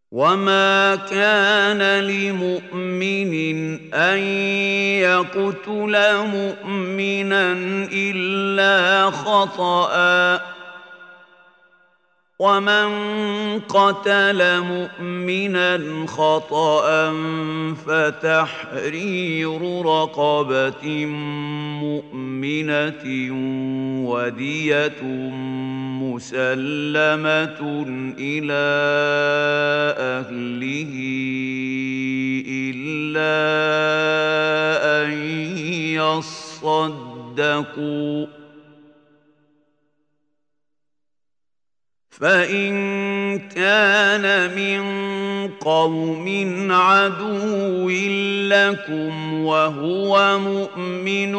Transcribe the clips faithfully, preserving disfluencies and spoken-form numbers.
وما كان لمؤمن أن يقتل مؤمنا إلا خطأ ومن قتل مؤمنا خطأ فتحرير رقبة مؤمنة ودية مسلمة إلى أهله إلا أن يصدقوا فإن كان من قوم عدو لكم وهو مؤمن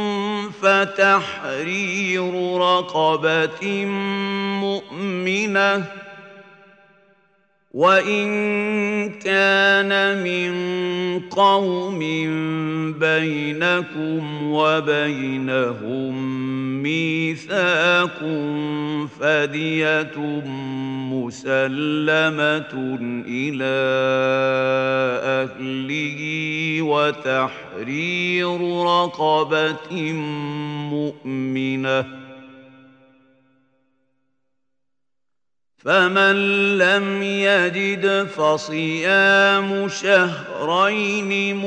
فتحرير رقبة مؤمنة وإن كان من قوم بينكم وبينهم ميثاق فدية مسلمة إلى أهله وتحرير رقبة مؤمنة فمن لم يجد فصيام شهرين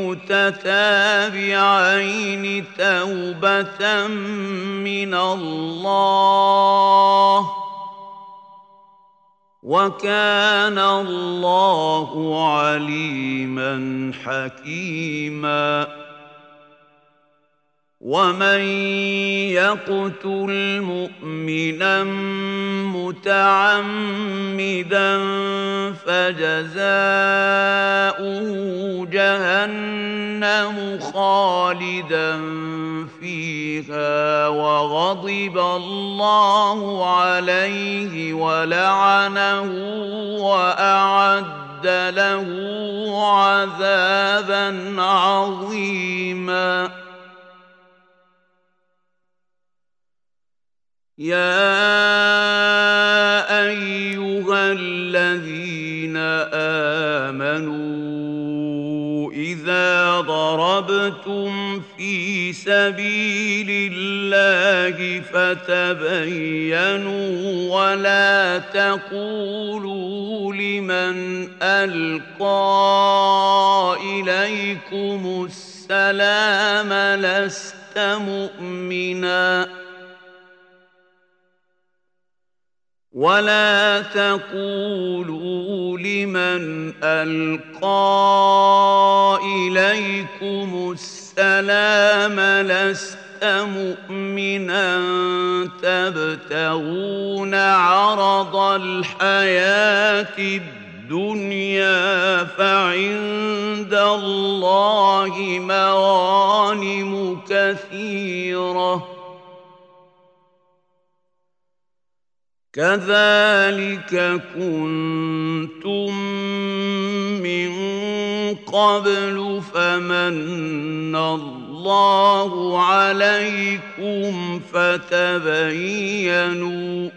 متتابعين توبة من الله وكان الله عليما حكيما ومن يقتل مؤمنا متعمدا فجزاؤه جهنم خالدا فيها وغضب الله عليه ولعنه وأعد له عذابا عظيما يا أيها الذين آمنوا إذا ضربتم في سبيل الله فتبينوا ولا تقولوا لمن ألقى إليكم السلام لست مؤمناً ولا تقولوا لمن ألقى إليكم السلام لست مؤمنا تبتغون عرض الحياة الدنيا فعند الله مغانم كثيرة كذلك كنتم من قبل فمن الله عليكم فتبينوا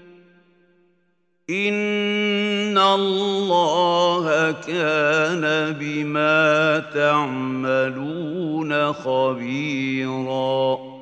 إن الله كان بما تعملون خبيراً